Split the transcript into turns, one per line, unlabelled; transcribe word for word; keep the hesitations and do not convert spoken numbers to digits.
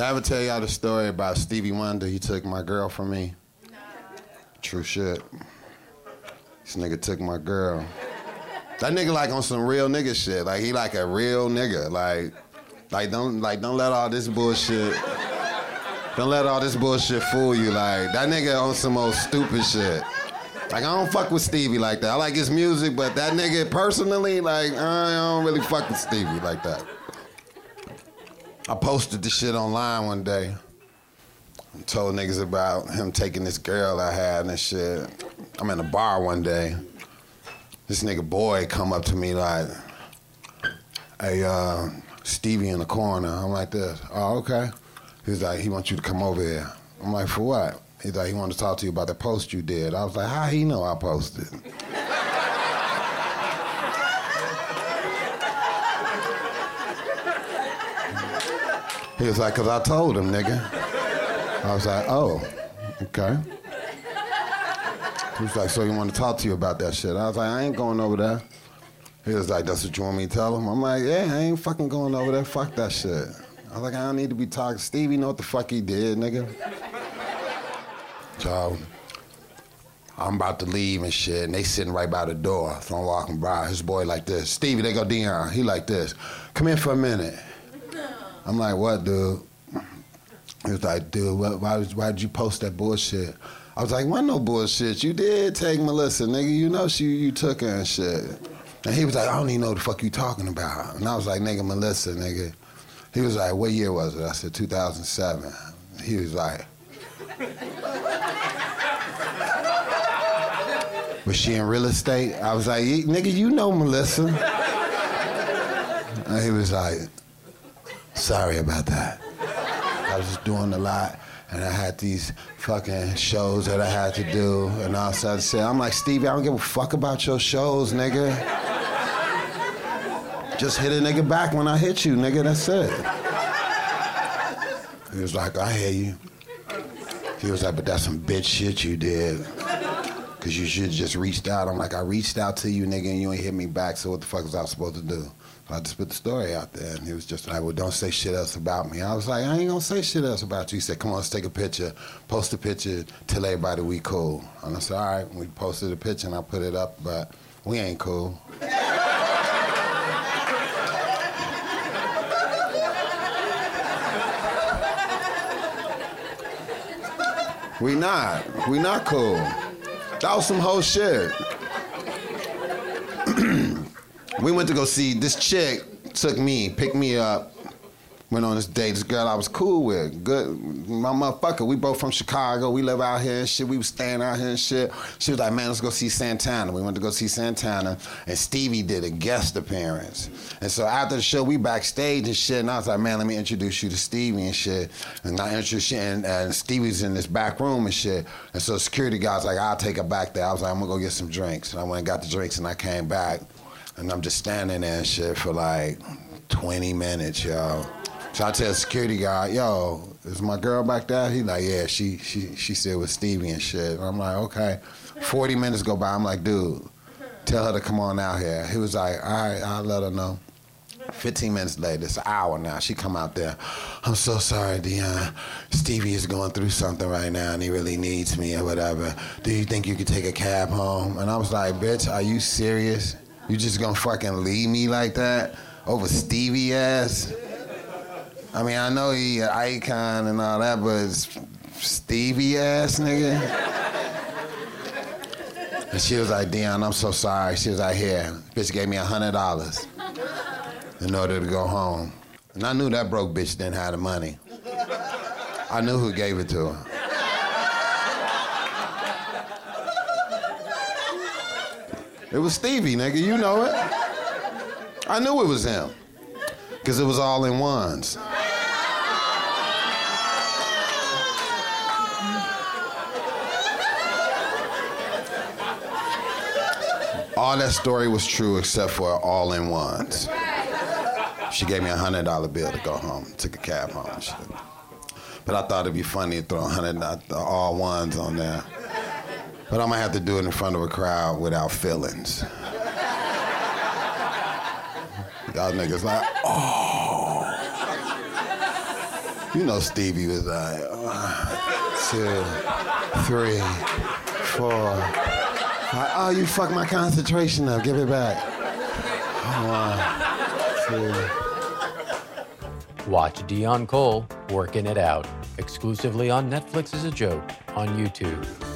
Did I ever tell y'all the story about Stevie Wonder? He took my girl from me. No. True shit. This nigga took my girl. That nigga like on some real nigga shit. Like he like a real nigga. Like, like don't like don't let all this bullshit. Don't let all this bullshit fool you. Like that nigga on some old stupid shit. Like I don't fuck with Stevie like that. I like his music, but that nigga personally, like I don't really fuck with Stevie like that. I posted this shit online one day. I told niggas about him taking this girl I had and shit. I'm in a bar one day. This nigga boy come up to me like, hey, uh, Stevie in the corner. I'm like this. Oh, okay. He's like, he wants you to come over here. I'm like, for what? He's like, he wanted to talk to you about the post you did. I was like, how he know I posted? He was like, cause I told him, nigga. I was like, oh, okay. He was like, so he wanted to talk to you about that shit. I was like, I ain't going over there. He was like, that's what you want me to tell him? I'm like, yeah, I ain't fucking going over there. Fuck that shit. I was like, I don't need to be talking. Stevie know what the fuck he did, nigga. So I'm about to leave and shit, and they sitting right by the door. So I'm walking by. His boy like this. Stevie, they go Dion. He like this. Come in for a minute. I'm like, what, dude? He was like, dude, what, why, why did you post that bullshit? I was like, wasn't no bullshit. You did take Melissa, nigga. You know she you took her and shit. And he was like, I don't even know what the fuck you talking about. And I was like, nigga, Melissa, nigga. He was like, what year was it? I said, two thousand seven. He was like, was she in real estate? I was like, nigga, you know Melissa. And he was like, sorry about that. I was just doing a lot, and I had these fucking shows that I had to do, and all that shit. I'm like, Stevie, I don't give a fuck about your shows, nigga. Just hit a nigga back when I hit you, nigga, that's it. He was like, I hear you. He was like, but that's some bitch shit you did. Cause you should just reached out. I'm like, I reached out to you, nigga, and you ain't hit me back, so what the fuck was I supposed to do? I just put the story out there, and he was just like, well, don't say shit else about me. I was like, I ain't gonna say shit else about you. He said, come on, let's take a picture. Post a picture, tell everybody we cool. And I said, all right. We posted a picture, and I put it up, but we ain't cool. We not. We not cool. That was some whole shit. We went to go see, this chick took me, picked me up, went on this date. This girl I was cool with, good, my motherfucker. We both from Chicago. We live out here and shit. We was staying out here and shit. She was like, man, let's go see Santana. We went to go see Santana, and Stevie did a guest appearance. And so after the show, we backstage and shit, and I was like, man, let me introduce you to Stevie and shit. And I introduced you, and, and Stevie's in this back room and shit. And so the security guy's like, I'll take her back there. I was like, I'm gonna go get some drinks. And I went and got the drinks, and I came back. And I'm just standing there and shit for like twenty minutes, yo. So I tell the security guy, yo, is my girl back there? He like, yeah, she she she said with Stevie and shit. And I'm like, okay. forty minutes go by. I'm like, dude, tell her to come on out here. He was like, all right, I'll let her know. fifteen minutes later, it's an hour now. She come out there. I'm so sorry, Dion. Stevie is going through something right now, and he really needs me or whatever. Do you think you could take a cab home? And I was like, bitch, are you serious? You just gonna fucking leave me like that over Stevie ass? I mean, I know he an icon and all that, but it's Stevie ass nigga. And she was like, Dion, I'm so sorry. She was like, here, bitch gave me a hundred dollars in order to go home. And I knew that broke bitch didn't have the money. I knew who gave it to her. It was Stevie, nigga, you know it. I knew it was him, because it was all in ones. All that story was true except for all in ones. She gave me a hundred dollar bill to go home, took a cab home and shit. But I thought it'd be funny to throw a hundred all ones on there. But I'm gonna have to do it in front of a crowd without feelings. Y'all niggas like, oh. You know Stevie was like, one, two, three, four, five. Oh, you fucked my concentration up. Give it back. One, two.
Watch Deon Cole working it out exclusively on Netflix as a Joke on YouTube.